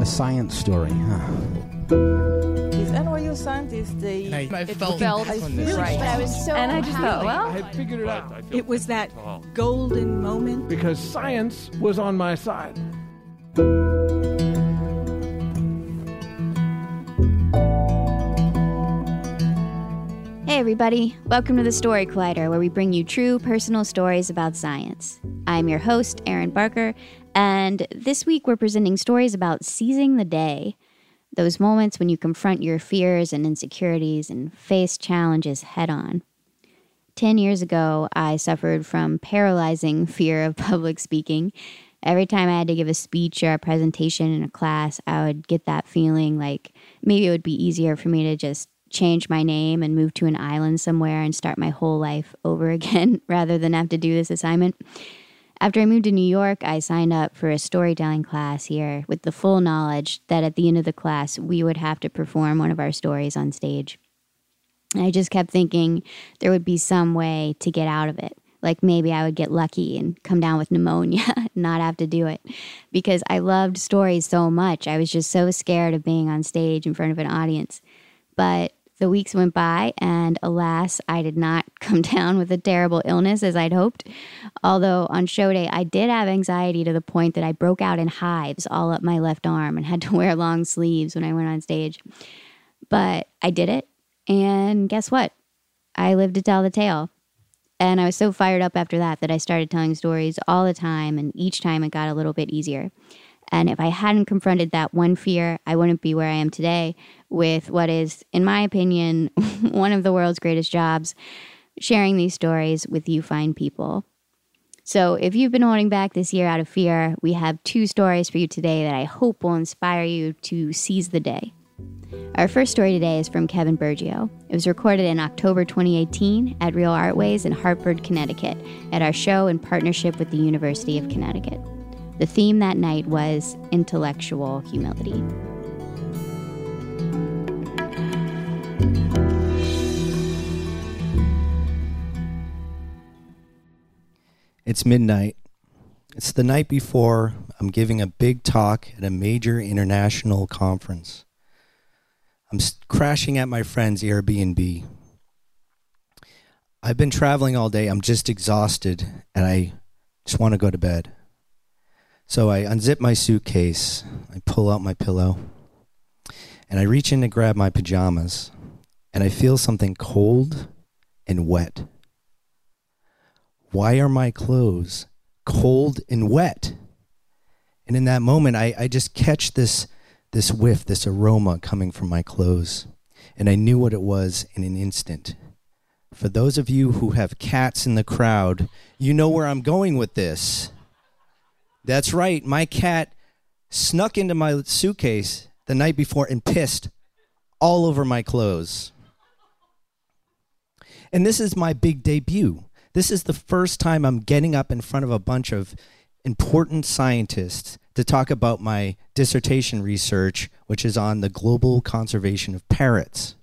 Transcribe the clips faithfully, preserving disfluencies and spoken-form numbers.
science story, huh? These N Y U scientists, they I, I felt, felt I really right. But I was so and I just happy. thought, well, I had figured it out. It was that golden moment. Because science was on my side. Hey everybody, welcome to the Story Collider, where we bring you true personal stories about science. I'm your host, Erin Barker, and this week we're presenting stories about seizing the day. Those moments when you confront your fears and insecurities and face challenges head on. Ten years ago, I suffered from paralyzing fear of public speaking. Every time I had to give a speech or a presentation in a class, I would get that feeling like maybe it would be easier for me to just change my name and move to an island somewhere and start my whole life over again rather than have to do this assignment. After I moved to New York, I signed up for a storytelling class here with the full knowledge that at the end of the class, we would have to perform one of our stories on stage. I just kept thinking there would be some way to get out of it. Like maybe I would get lucky and come down with pneumonia and not have to do it. Because I loved stories so much. I was just so scared of being on stage in front of an audience. But the weeks went by, and alas, I did not come down with a terrible illness as I'd hoped. Although on show day, I did have anxiety to the point that I broke out in hives all up my left arm and had to wear long sleeves when I went on stage. But I did it, and guess what? I lived to tell the tale. And I was so fired up after that that I started telling stories all the time, and each time it got a little bit easier. And if I hadn't confronted that one fear, I wouldn't be where I am today with what is, in my opinion, one of the world's greatest jobs, sharing these stories with you fine people. So if you've been holding back this year out of fear, we have two stories for you today that I hope will inspire you to seize the day. Our first story today is from Kevin Bergio. It was recorded in October twenty eighteen at Real Artways in Hartford, Connecticut, at our show in partnership with the University of Connecticut. The theme that night was intellectual humility. It's midnight. It's the night before I'm giving a big talk at a major international conference. I'm crashing at my friend's Airbnb. I've been traveling all day. I'm just exhausted, and I just want to go to bed. So I unzip my suitcase, I pull out my pillow, and I reach in to grab my pajamas, and I feel something cold and wet. Why are my clothes cold and wet? And in that moment, I, I just catch this, this whiff, this aroma coming from my clothes, and I knew what it was in an instant. For those of you who have cats in the crowd, you know where I'm going with this. That's right, my cat snuck into my suitcase the night before and pissed all over my clothes. And this is my big debut. This is the first time I'm getting up in front of a bunch of important scientists to talk about my dissertation research, which is on the global conservation of parrots.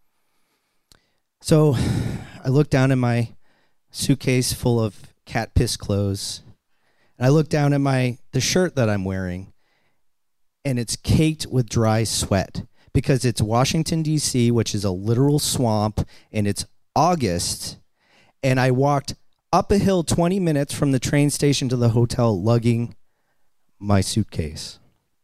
So I look down in my suitcase full of cat piss clothes. And I look down at my the shirt that I'm wearing, and it's caked with dry sweat because it's Washington, D C, which is a literal swamp, and it's August, and I walked up a hill twenty minutes from the train station to the hotel lugging my suitcase.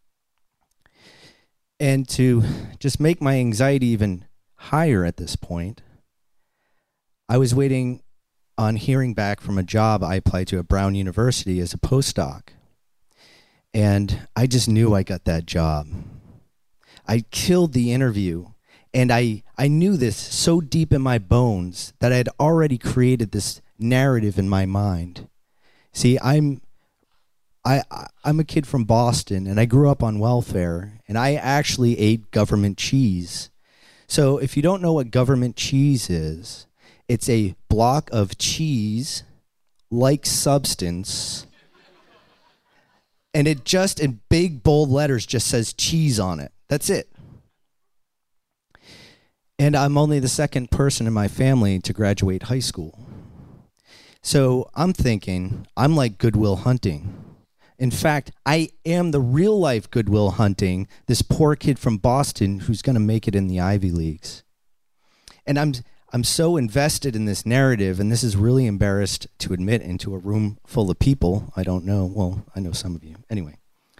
And to just make my anxiety even higher at this point, I was waiting on hearing back from a job I applied to at Brown University as a postdoc. And I just knew I got that job. I killed the interview, and I, I knew this so deep in my bones that I had already created this narrative in my mind. See, I'm I, I'm a kid from Boston, and I grew up on welfare, and I actually ate government cheese. So if you don't know what government cheese is, it's a block of cheese-like substance, and it just, in big, bold letters, just says cheese on it. That's it. And I'm only the second person in my family to graduate high school. So I'm thinking, I'm like Good Will Hunting. In fact, I am the real life Good Will Hunting, this poor kid from Boston who's going to make it in the Ivy Leagues. And I'm I'm so invested in this narrative, and this is really embarrassed to admit into a room full of people. I don't know. Well, I know some of you. Anyway,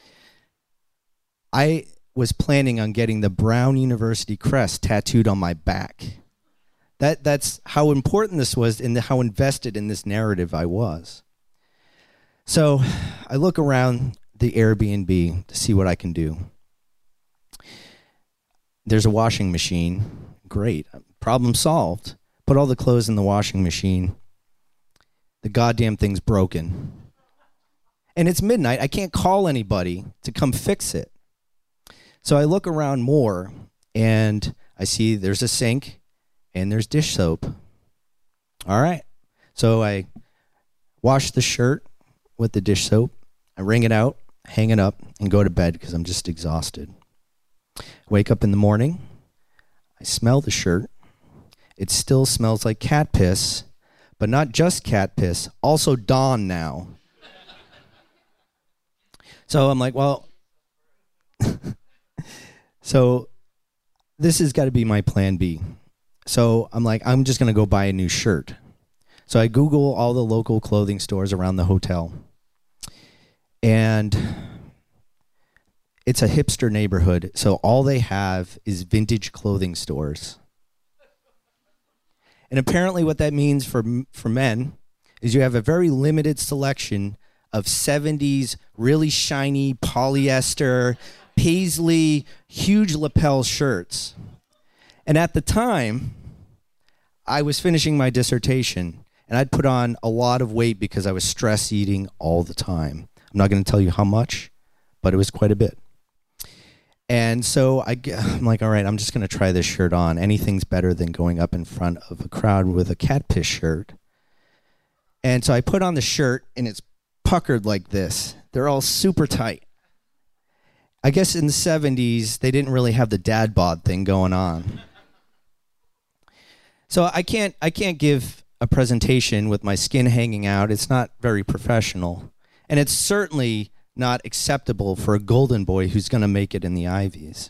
I was planning on getting the Brown University crest tattooed on my back. That that's how important this was and how invested in this narrative I was. So I look around the Airbnb to see what I can do. There's a washing machine. Great. Problem solved. Put all the clothes in the washing machine. The goddamn thing's broken. And it's midnight. I can't call anybody to come fix it. So I look around more, and I see there's a sink, and there's dish soap. All right. So I wash the shirt with the dish soap. I wring it out, hang it up, and go to bed because I'm just exhausted. Wake up in the morning. I smell the shirt. It still smells like cat piss, but not just cat piss, also Dawn now. So I'm like, well, so this has got to be my plan B. So I'm like, I'm just going to go buy a new shirt. So I Google all the local clothing stores around the hotel. And it's a hipster neighborhood, so all they have is vintage clothing stores. And apparently what that means for for men is you have a very limited selection of seventies, really shiny polyester, paisley, huge lapel shirts. And at the time, I was finishing my dissertation, and I'd put on a lot of weight because I was stress eating all the time. I'm not going to tell you how much, but it was quite a bit. And so I, I'm like, all right, I'm just going to try this shirt on. Anything's better than going up in front of a crowd with a cat piss shirt. And so I put on the shirt, and it's puckered like this. They're all super tight. I guess in the seventies, they didn't really have the dad bod thing going on. So I can't, I can't give a presentation with my skin hanging out. It's not very professional. And it's certainly not acceptable for a golden boy who's going to make it in the Ivies.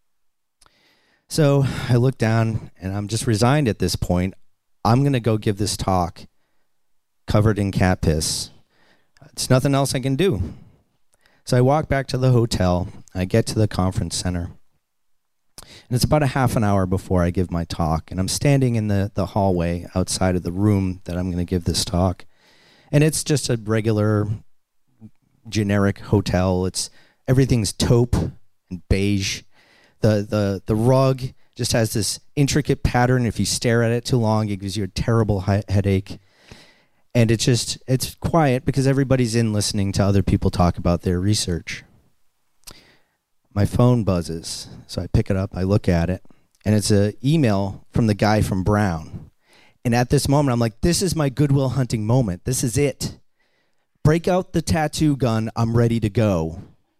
So I look down, and I'm just resigned at this point. I'm going to go give this talk covered in cat piss. It's nothing else I can do. So I walk back to the hotel. I get to the conference center. And it's about a half an hour before I give my talk. And I'm standing in the, the hallway outside of the room that I'm going to give this talk. And it's just a regular generic hotel. It's everything's taupe and beige. The the the rug just has this intricate pattern. If you stare at it too long, it gives you a terrible he- headache. And it's just it's quiet because everybody's in listening to other people talk about their research. My phone buzzes, so I pick it up. I look at it, and it's an email from the guy from Brown. And at this moment, I'm like, this is my Good Will Hunting moment. This is it. Break out the tattoo gun. I'm ready to go.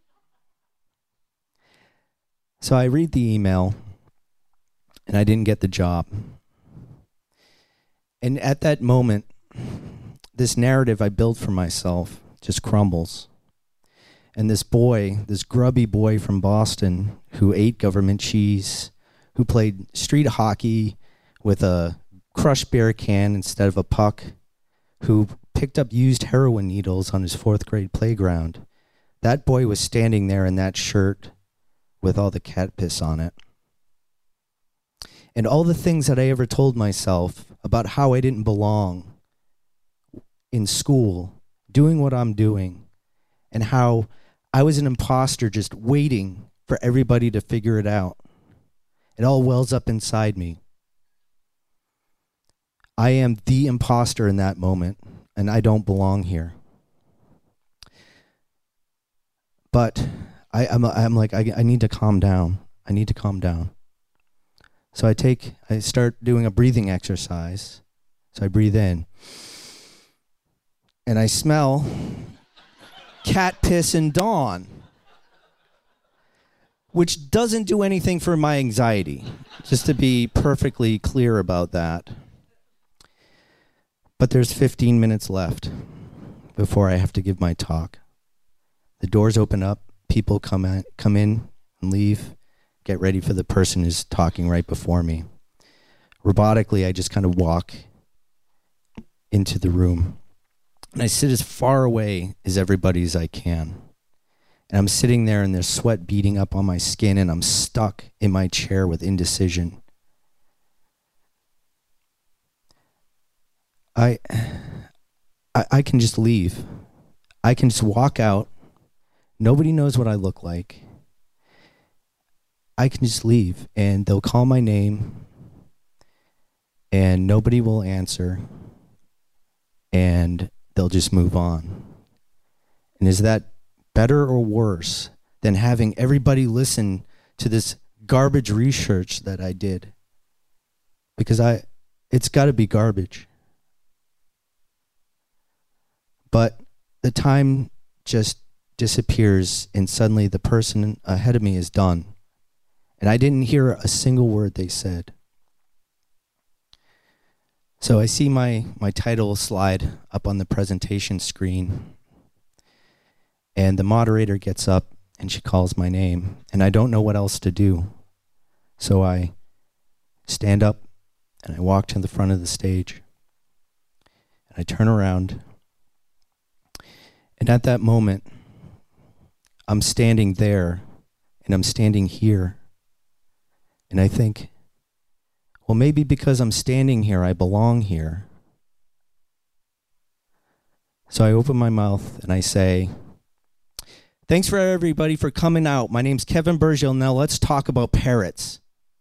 So I read the email, and I didn't get the job. And at that moment, this narrative I built for myself just crumbles. And this boy, this grubby boy from Boston who ate government cheese, who played street hockey with a crushed beer can instead of a puck, who picked up used heroin needles on his fourth grade playground. That boy was standing there in that shirt with all the cat piss on it. And all the things that I ever told myself about how I didn't belong in school, doing what I'm doing, and how I was an imposter just waiting for everybody to figure it out. It all wells up inside me. I am the imposter in that moment, and I don't belong here. But I, I'm, I'm like, I, I need to calm down. I need to calm down. So I take, I start doing a breathing exercise. So I breathe in. And I smell cat piss and Dawn, which doesn't do anything for my anxiety, just to be perfectly clear about that. But there's fifteen minutes left before I have to give my talk. The doors open up, people come in, come in and leave, get ready for the person who's talking right before me. Robotically, I just kind of walk into the room. And I sit as far away as everybody as I can. And I'm sitting there and there's sweat beating up on my skin and I'm stuck in my chair with indecision. I, I, I can just leave. I can just walk out. Nobody knows what I look like. I can just leave and they'll call my name and nobody will answer and they'll just move on. And is that better or worse than having everybody listen to this garbage research that I did? Because I, it's got to be garbage. But the time just disappears and suddenly the person ahead of me is done. And I didn't hear a single word they said. So I see my, my title slide up on the presentation screen. And the moderator gets up and she calls my name. And I don't know what else to do. So I stand up and I walk to the front of the stage. And I turn around. And at that moment, I'm standing there and I'm standing here. And I think, well, maybe because I'm standing here, I belong here. So I open my mouth and I say, thanks for everybody for coming out. My name's Kevin Burgio. Now let's talk about parrots.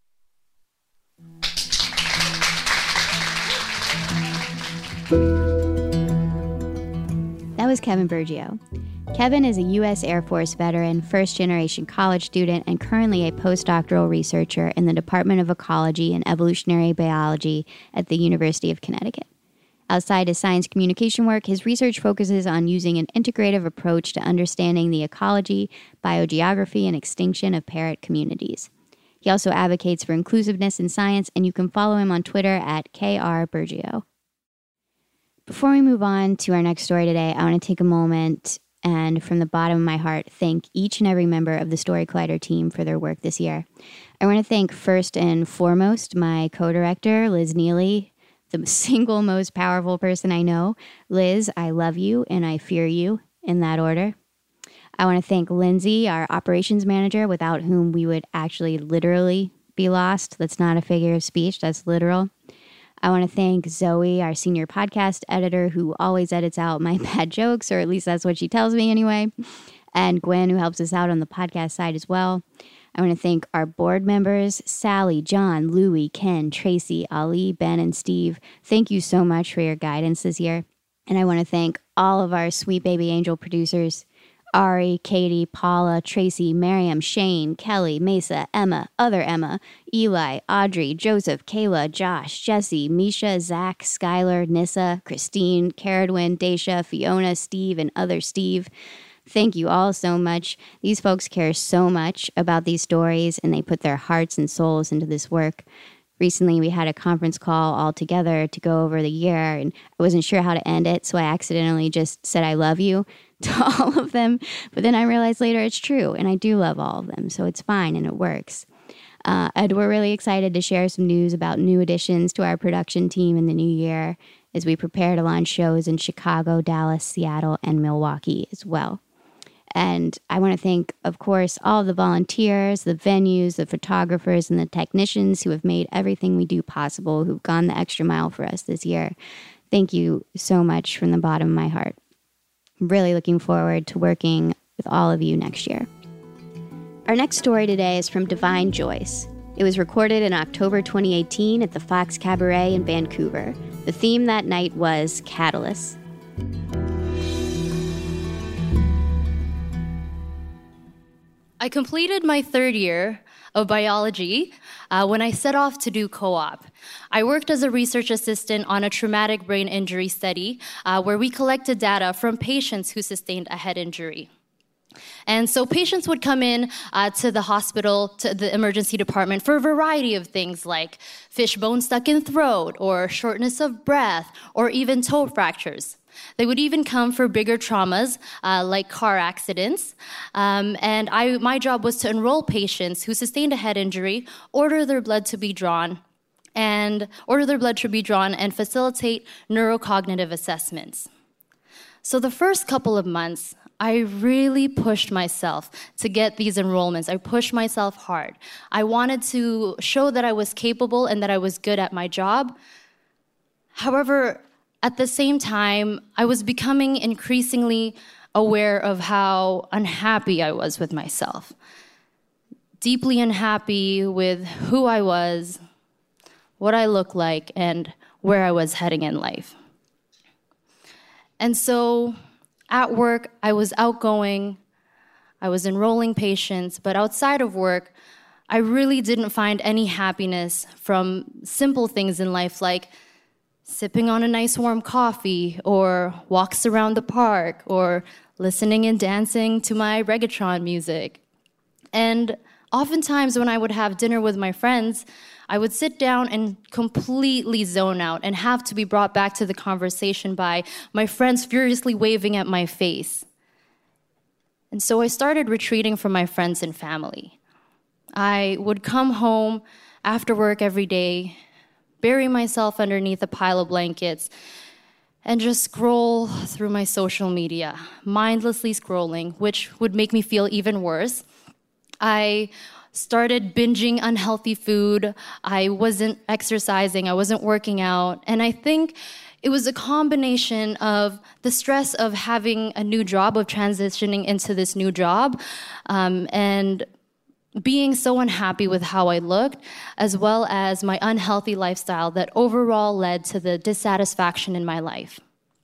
That was Kevin Burgio. Kevin is a U S Air Force veteran, first-generation college student, and currently a postdoctoral researcher in the Department of Ecology and Evolutionary Biology at the University of Connecticut. Outside his science communication work, his research focuses on using an integrative approach to understanding the ecology, biogeography, and extinction of parrot communities. He also advocates for inclusiveness in science, and you can follow him on Twitter at K R Burgio. Before we move on to our next story today, I want to take a moment and from the bottom of my heart, thank each and every member of the Story Collider team for their work this year. I want to thank first and foremost my co-director, Liz Neely, the single most powerful person I know. Liz, I love you and I fear you, in that order. I want to thank Lindsay, our operations manager, without whom we would actually literally be lost. That's not a figure of speech, that's literal. I want to thank Zoe, our senior podcast editor, who always edits out my bad jokes, or at least that's what she tells me anyway. And Gwen, who helps us out on the podcast side as well. I want to thank our board members, Sally, John, Louie, Ken, Tracy, Ali, Ben, and Steve. Thank you so much for your guidance this year. And I want to thank all of our sweet baby angel producers, Ari, Katie, Paula, Tracy, Miriam, Shane, Kelly, Mesa, Emma, other Emma, Eli, Audrey, Joseph, Kayla, Josh, Jesse, Misha, Zach, Skylar, Nissa, Christine, Caradwin, Daisha, Fiona, Steve, and other Steve. Thank you all so much. These folks care so much about these stories, and they put their hearts and souls into this work. Recently, we had a conference call all together to go over the year, and I wasn't sure how to end it, so I accidentally just said I love you to all of them. But then I realized later it's true, and I do love all of them, so it's fine and it works. Uh, and we're really excited to share some news about new additions to our production team in the new year as we prepare to launch shows in Chicago, Dallas, Seattle, and Milwaukee as well. And I want to thank, of course, all of the volunteers, the venues, the photographers, and the technicians who have made everything we do possible, who've gone the extra mile for us this year. Thank you so much from the bottom of my heart. I'm really looking forward to working with all of you next year. Our next story today is from Divine Joyce. It was recorded in October twenty eighteen at the Fox Cabaret in Vancouver. The theme that night was Catalyst. I completed my third year of biology uh, when I set off to do co-op. I worked as a research assistant on a traumatic brain injury study uh, where we collected data from patients who sustained a head injury. And so patients would come in uh, to the hospital, to the emergency department, for a variety of things like fishbone stuck in throat, or shortness of breath, or even toe fractures. They would even come for bigger traumas, uh, like car accidents. Um, and I, my job was to enroll patients who sustained a head injury, order their blood to be drawn, and order their blood to be drawn and facilitate neurocognitive assessments. So the first couple of months, I really pushed myself to get these enrollments. I pushed myself hard. I wanted to show that I was capable and that I was good at my job. However, at the same time, I was becoming increasingly aware of how unhappy I was with myself. Deeply unhappy with who I was, what I looked like, and where I was heading in life. And so at work, I was outgoing, I was enrolling patients, but outside of work, I really didn't find any happiness from simple things in life like sipping on a nice warm coffee, or walks around the park, or listening and dancing to my reggaeton music. And oftentimes when I would have dinner with my friends, I would sit down and completely zone out and have to be brought back to the conversation by my friends furiously waving at my face. And so I started retreating from my friends and family. I would come home after work every day, bury myself underneath a pile of blankets, and just scroll through my social media, mindlessly scrolling, which would make me feel even worse. I started binging unhealthy food. I wasn't exercising. I wasn't working out. And I think it was a combination of the stress of having a new job, of transitioning into this new job, um, and being so unhappy with how I looked, as well as my unhealthy lifestyle that overall led to the dissatisfaction in my life.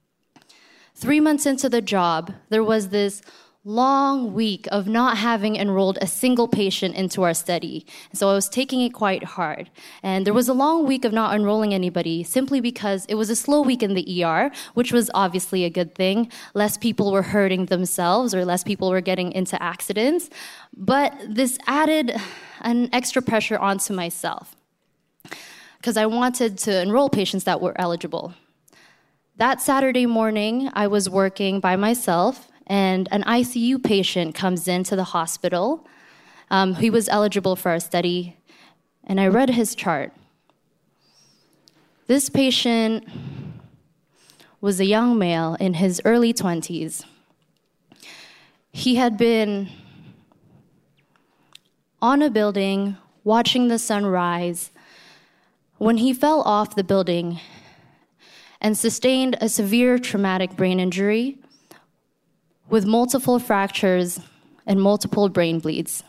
Three months into the job, there was this long week of not having enrolled a single patient into our study. So I was taking it quite hard. And there was a long week of not enrolling anybody simply because it was a slow week in the E R, which was obviously a good thing. Less people were hurting themselves or less people were getting into accidents. But this added an extra pressure onto myself because I wanted to enroll patients that were eligible. That Saturday morning, I was working by myself, and an I C U patient comes into the hospital. Um, he was eligible for our study, and I read his chart. This patient was a young male in his early twenties. He had been on a building, watching the sun rise, when he fell off the building and sustained a severe traumatic brain injury with multiple fractures and multiple brain bleeds.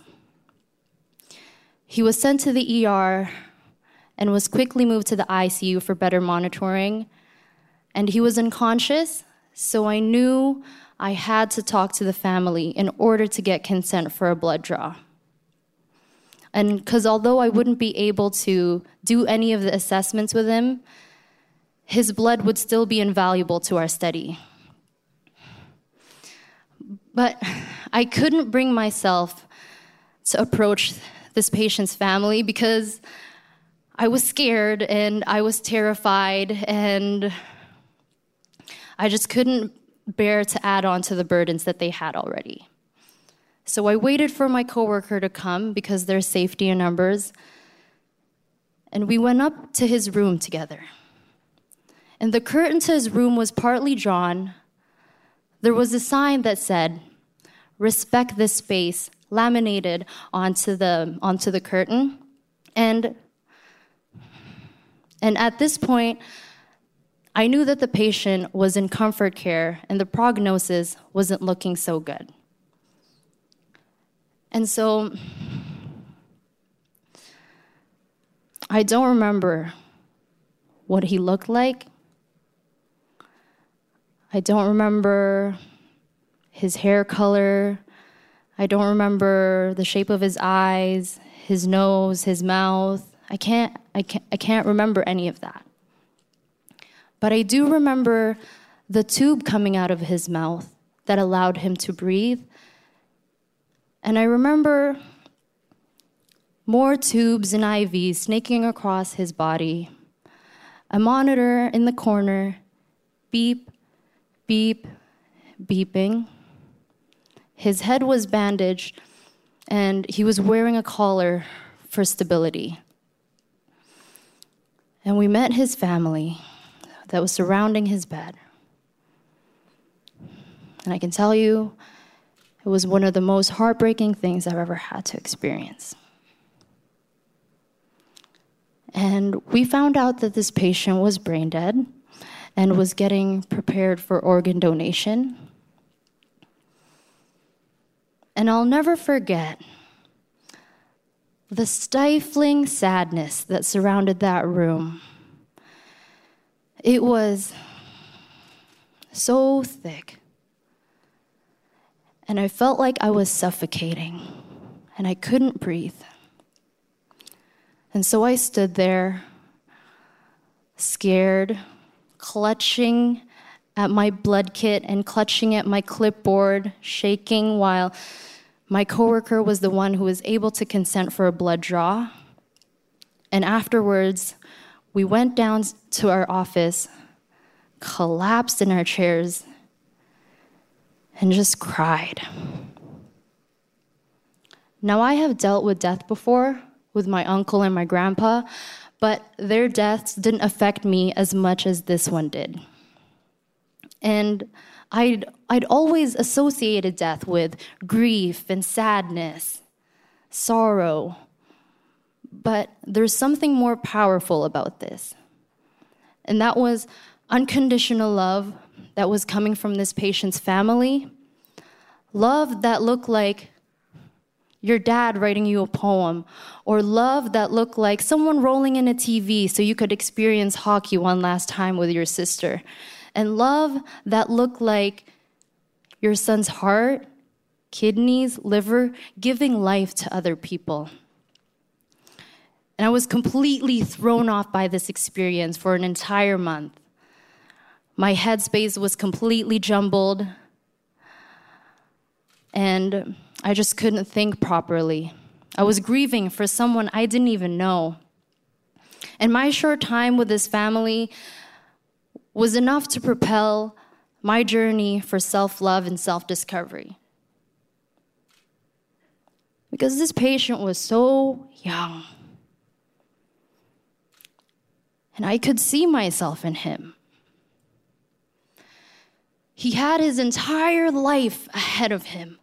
He was sent to the E R and was quickly moved to the I C U for better monitoring. And he was unconscious, so I knew I had to talk to the family in order to get consent for a blood draw. And because although I wouldn't be able to do any of the assessments with him, his blood would still be invaluable to our study. But I couldn't bring myself to approach this patient's family because I was scared and I was terrified and I just couldn't bear to add on to the burdens that they had already. So I waited for my coworker to come because there's safety in numbers, and we went up to his room together. And the curtain to his room was partly drawn. There was a sign that said, "Respect this space," laminated onto the onto the curtain. And, and at this point, I knew that the patient was in comfort care and the prognosis wasn't looking so good. And so I don't remember what he looked like. I don't remember his hair color. I don't remember the shape of his eyes, his nose, his mouth. I can't, I can't, I can't remember any of that. But I do remember the tube coming out of his mouth that allowed him to breathe. And I remember more tubes and I Vs snaking across his body. A monitor in the corner, beep, beep, beeping. His head was bandaged, and he was wearing a collar for stability. And we met his family that was surrounding his bed. And I can tell you, it was one of the most heartbreaking things I've ever had to experience. And we found out that this patient was brain dead and was getting prepared for organ donation. And I'll never forget the stifling sadness that surrounded that room. It was so thick. And I felt like I was suffocating, and I couldn't breathe. And so I stood there, scared, clutching at my blood kit and clutching at my clipboard, shaking while my coworker was the one who was able to consent for a blood draw. And afterwards, we went down to our office, collapsed in our chairs, and just cried. Now, I have dealt with death before, with my uncle and my grandpa, but their deaths didn't affect me as much as this one did. And I'd, I'd always associated death with grief and sadness, sorrow. But there's something more powerful about this. And that was unconditional love that was coming from this patient's family. Love that looked like your dad writing you a poem, or love that looked like someone rolling in a T V so you could experience hockey one last time with your sister. And love that looked like your son's heart, kidneys, liver, giving life to other people. And I was completely thrown off by this experience for an entire month. My headspace was completely jumbled, and I just couldn't think properly. I was grieving for someone I didn't even know. And my short time with this family was enough to propel my journey for self-love and self-discovery. Because this patient was so young. And I could see myself in him. He had his entire life ahead of him.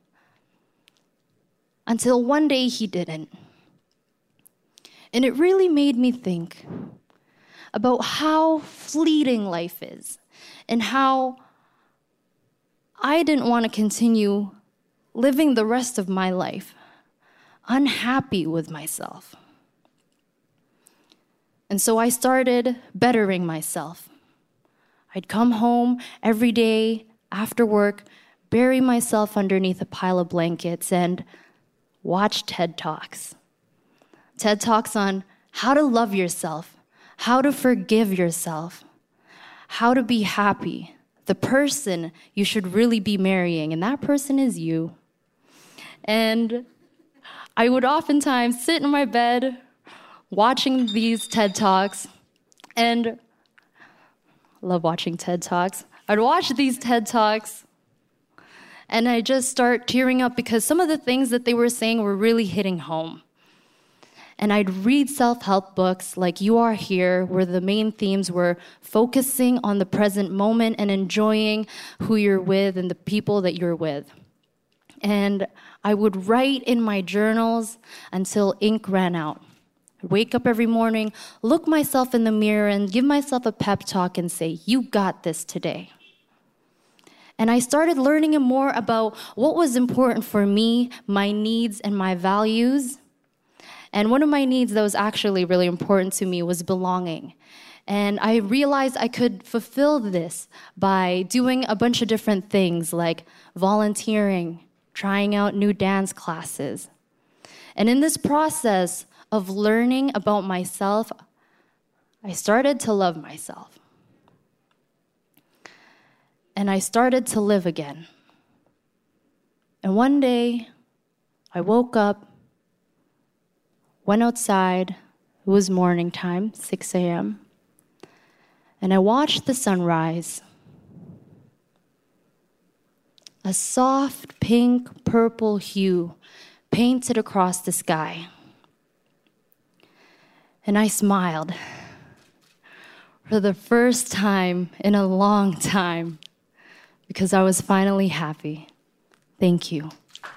Until one day he didn't. And it really made me think about how fleeting life is and how I didn't want to continue living the rest of my life unhappy with myself. And so I started bettering myself. I'd come home every day after work, bury myself underneath a pile of blankets, and watch TED Talks. TED Talks on how to love yourself, how to forgive yourself, how to be happy, the person you should really be marrying, and that person is you. And I would oftentimes sit in my bed watching these TED Talks, and I love watching TED Talks. I'd watch these TED Talks, and I just start tearing up because some of the things that they were saying were really hitting home. And I'd read self-help books like You Are Here, where the main themes were focusing on the present moment and enjoying who you're with and the people that you're with. And I would write in my journals until ink ran out. I'd wake up every morning, look myself in the mirror, and give myself a pep talk and say, "You got this today." And I started learning more about what was important for me, my needs, and my values. And one of my needs that was actually really important to me was belonging. And I realized I could fulfill this by doing a bunch of different things like volunteering, trying out new dance classes. And in this process of learning about myself, I started to love myself. And I started to live again. And one day, I woke up, went outside. It was morning time, six a.m., and I watched the sunrise. a soft pink purple hue painted across the sky. And I smiled for the first time in a long time because I was finally happy. Thank you.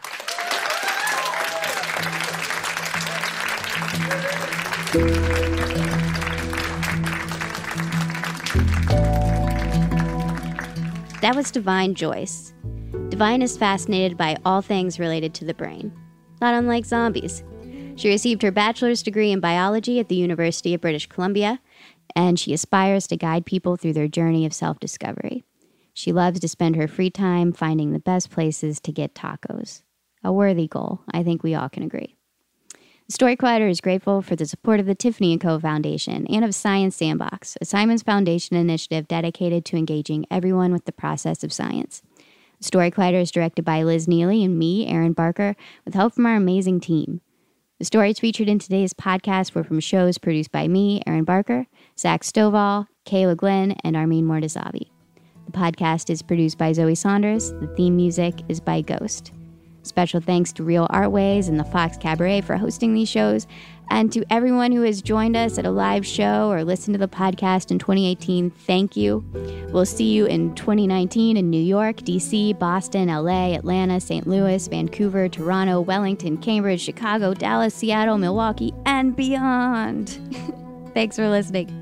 That was Divine Joyce. Divine is fascinated by all things related to the brain, not unlike zombies. She received her bachelor's degree in biology at the University of British Columbia, and she aspires to guide people through their journey of self-discovery. She loves to spend her free time finding the best places to get tacos. A worthy goal, I think we all can agree. The Story Collider is grateful for the support of the Tiffany and Co. Foundation and of Science Sandbox, a Simons Foundation initiative dedicated to engaging everyone with the process of science. The Story Collider is directed by Liz Neely and me, Erin Barker, with help from our amazing team. The stories featured in today's podcast were from shows produced by me, Erin Barker, Zach Stovall, Kayla Glenn, and Armin Mortazavi. The podcast is produced by Zoe Saunders. The theme music is by Ghost. Special thanks to Real Artways and the Fox Cabaret for hosting these shows, and to everyone who has joined us at a live show or listened to the podcast in twenty eighteen, thank you. We'll see you in twenty nineteen in New York, D C, Boston, L A, Atlanta, Saint Louis, Vancouver, Toronto, Wellington, Cambridge, Chicago, Dallas, Seattle, Milwaukee, and beyond. Thanks for listening.